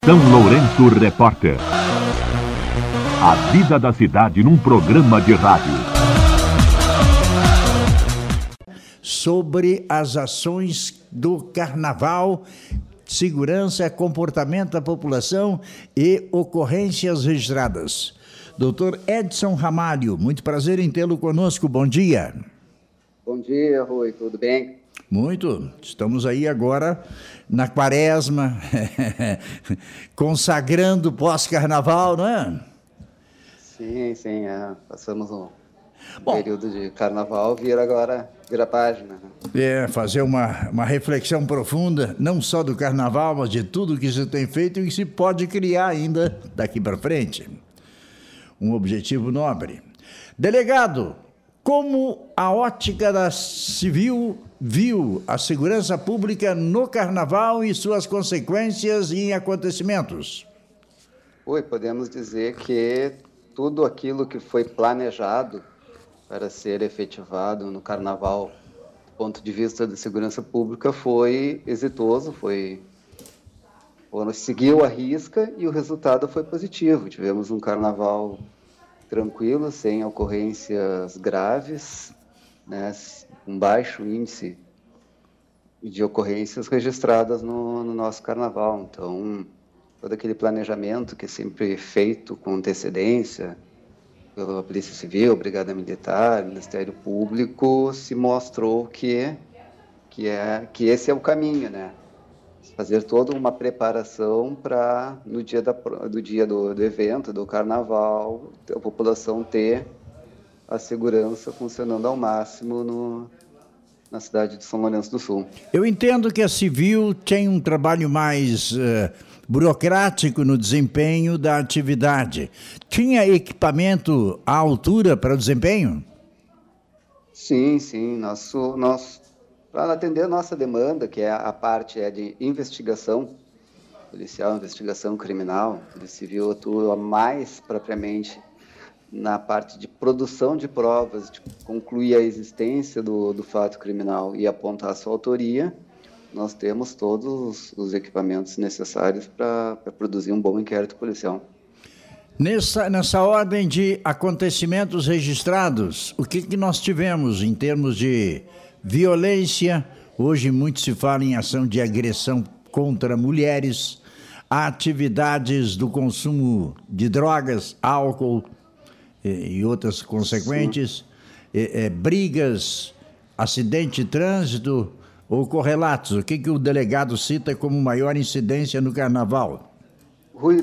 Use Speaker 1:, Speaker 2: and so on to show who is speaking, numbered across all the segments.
Speaker 1: São Lourenço Repórter. A vida da cidade num programa de rádio.
Speaker 2: Sobre as ações do Carnaval, segurança, comportamento da população e ocorrências registradas. Doutor Edson Ramalho, muito prazer em tê-lo conosco. Bom dia.
Speaker 3: Bom dia, Rui. Tudo bem?
Speaker 2: Muito. Estamos aí agora na quaresma, consagrando pós-carnaval, não é?
Speaker 3: Sim. Passamos um período de carnaval, vira página.
Speaker 2: Fazer uma reflexão profunda, não só do carnaval, mas de tudo que se tem feito e que se pode criar ainda daqui para frente. Um objetivo nobre. Delegado, como a ótica da civil viu a segurança pública no carnaval e suas consequências em acontecimentos?
Speaker 3: Oi, podemos dizer que tudo aquilo que foi planejado para ser efetivado no carnaval, do ponto de vista da segurança pública, foi exitoso, seguiu a risca e o resultado foi positivo. Tivemos um carnaval tranquilo, sem ocorrências graves, né, um baixo índice de ocorrências registradas no nosso carnaval. Então, todo aquele planejamento que é sempre feito com antecedência pela Polícia Civil, Brigada Militar, Ministério Público, se mostrou que esse é o caminho, né? Fazer toda uma preparação para, no dia do evento, do carnaval, a população ter a segurança funcionando ao máximo na cidade de São Lourenço do Sul.
Speaker 2: Eu entendo que a civil tem um trabalho mais burocrático no desempenho da atividade. Tinha equipamento à altura para o desempenho?
Speaker 3: Sim. Para atender a nossa demanda, que é a parte de investigação policial, investigação criminal, a Polícia Civil atua mais propriamente na parte de produção de provas, de concluir a existência do fato criminal e apontar a sua autoria. Nós temos todos os equipamentos necessários para produzir um bom inquérito policial.
Speaker 2: Nessa ordem de acontecimentos registrados, o que nós tivemos em termos de violência? Hoje muito se fala em ação de agressão contra mulheres, atividades do consumo de drogas, álcool e outras consequentes, brigas, acidente de trânsito ou correlatos. O que o delegado cita como maior incidência no carnaval?
Speaker 3: Rui,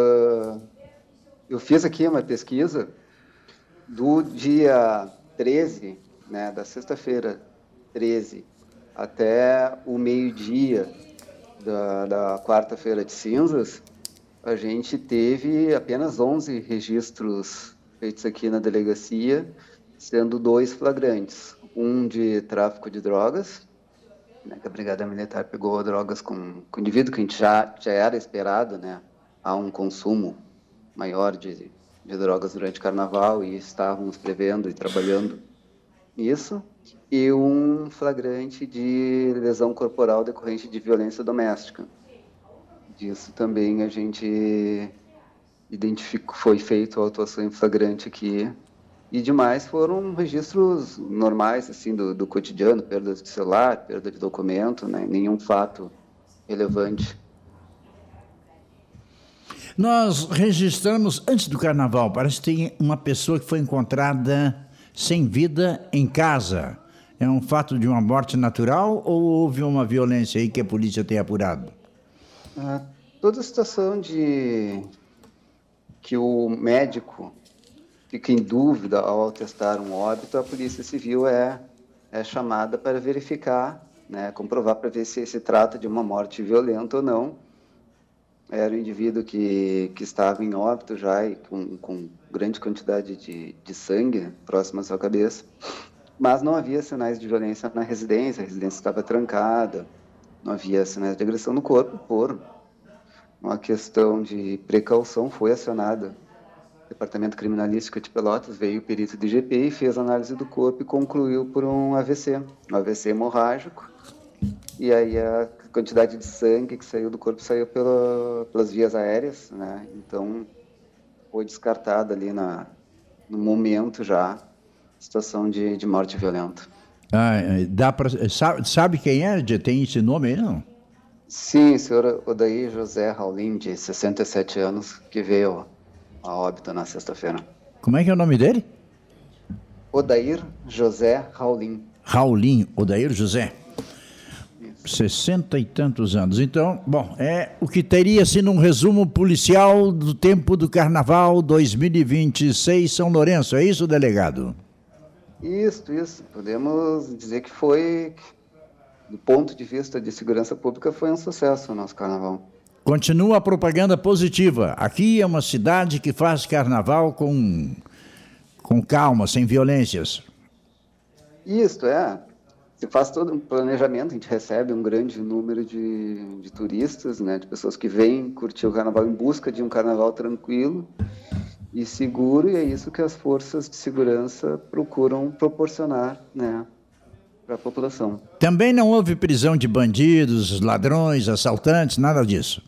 Speaker 3: eu fiz aqui uma pesquisa do dia 13, né, da sexta-feira 13, até o meio-dia da quarta-feira de cinzas. A gente teve apenas 11 registros feitos aqui na delegacia, sendo 2 flagrantes. Um de tráfico de drogas, né, que a Brigada Militar pegou drogas com indivíduo que a gente já era esperado, né? Há um consumo maior de drogas durante o carnaval e estávamos prevendo e trabalhando nisso. E um flagrante de lesão corporal decorrente de violência doméstica. Disso também a gente identificou, foi feita a autuação em flagrante aqui. E demais foram registros normais, assim, do cotidiano, perda de celular, perda de documento, né? Nenhum fato relevante.
Speaker 2: Nós registramos, antes do carnaval, parece que tem uma pessoa que foi encontrada sem vida em casa. É um fato de uma morte natural ou houve uma violência aí que a polícia tem apurado?
Speaker 3: Toda a situação de que o médico fica em dúvida ao atestar um óbito, a Polícia Civil é chamada para verificar, né, comprovar para ver se trata de uma morte violenta ou não. Era um indivíduo que estava em óbito já e com grande quantidade de sangue próximo à sua cabeça, mas não havia sinais de violência na residência, a residência estava trancada, não havia sinais de agressão no corpo. Por uma questão de precaução, foi acionada o Departamento Criminalístico de Pelotas, veio o perito do IGP e fez a análise do corpo e concluiu por um AVC hemorrágico, e aí a quantidade de sangue que saiu do corpo saiu pelas vias aéreas, né? Então foi descartada ali no momento já situação de morte violenta.
Speaker 2: Sabe quem é? Tem esse nome aí, não?
Speaker 3: Sim, o senhor Odair José Raulin, de 67 anos, que veio a óbito na sexta-feira.
Speaker 2: Como é que é o nome dele?
Speaker 3: Odair José Raulin.
Speaker 2: Raulin, Odair José. 60 e tantos anos. Então, bom, é o que teria-se num resumo policial do tempo do Carnaval 2026 São Lourenço. É isso, delegado?
Speaker 3: Isso. Podemos dizer que foi, do ponto de vista de segurança pública, foi um sucesso o nosso Carnaval.
Speaker 2: Continua a propaganda positiva. Aqui é uma cidade que faz Carnaval com calma, sem violências.
Speaker 3: Isso, se faz todo um planejamento, a gente recebe um grande número de turistas, né, de pessoas que vêm curtir o Carnaval em busca de um Carnaval tranquilo e seguro, e é isso que as forças de segurança procuram proporcionar, né, para a população.
Speaker 2: Também não houve prisão de bandidos, ladrões, assaltantes, nada disso?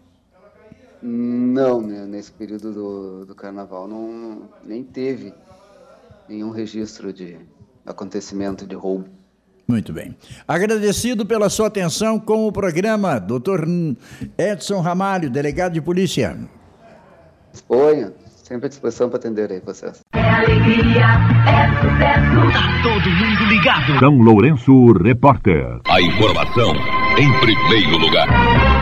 Speaker 3: Não, né, nesse período do Carnaval nem teve nenhum registro de acontecimento de roubo.
Speaker 2: Muito bem. Agradecido pela sua atenção com o programa, Dr. Edson Ramalho, delegado de polícia.
Speaker 3: Disponha, sempre à disposição para atender aí vocês.
Speaker 4: É alegria, é sucesso. Tá todo mundo ligado.
Speaker 1: São Lourenço Repórter.
Speaker 5: A informação em primeiro lugar.